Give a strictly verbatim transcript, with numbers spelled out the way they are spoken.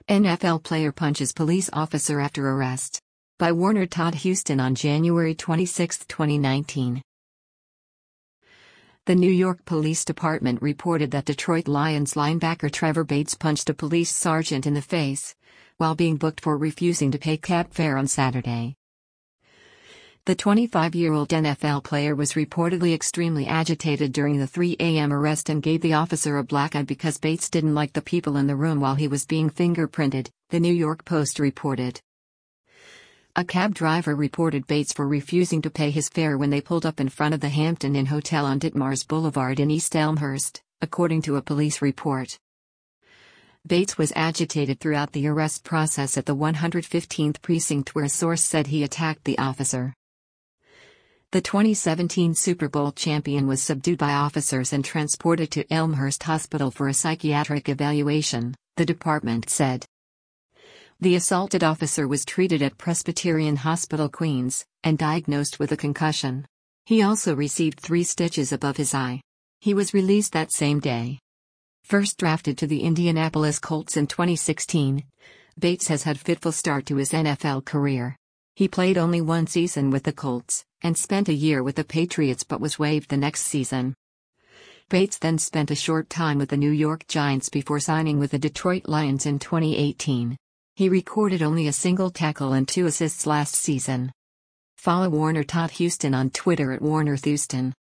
N F L player punches police officer after arrest. By Warner Todd Houston on January twenty-sixth, twenty nineteen. The New York Police Department reported that Detroit Lions linebacker Trevor Bates punched a police sergeant in the face while being booked for refusing to pay cab fare on Saturday. The twenty-five-year-old N F L player was reportedly extremely agitated during the three a m arrest and gave the officer a black eye because Bates didn't like the people in the room while he was being fingerprinted, the New York Post reported. A cab driver reported Bates for refusing to pay his fare when they pulled up in front of the Hampton Inn Hotel on Ditmars Boulevard in East Elmhurst, according to a police report. Bates was agitated throughout the arrest process at the one hundred fifteenth precinct, where a source said he attacked the officer. The twenty seventeen Super Bowl champion was subdued by officers and transported to Elmhurst Hospital for a psychiatric evaluation, the department said. The assaulted officer was treated at Presbyterian Hospital, Queens, and diagnosed with a concussion. He also received three stitches above his eye. He was released that same day. First drafted to the Indianapolis Colts in twenty sixteen, Bates has had a fitful start to his N F L career. He played only one season with the Colts, and spent a year with the Patriots but was waived the next season. Bates then spent a short time with the New York Giants before signing with the Detroit Lions in twenty eighteen. He recorded only a single tackle and two assists last season. Follow Warner Todd Houston on Twitter at Warner Houston.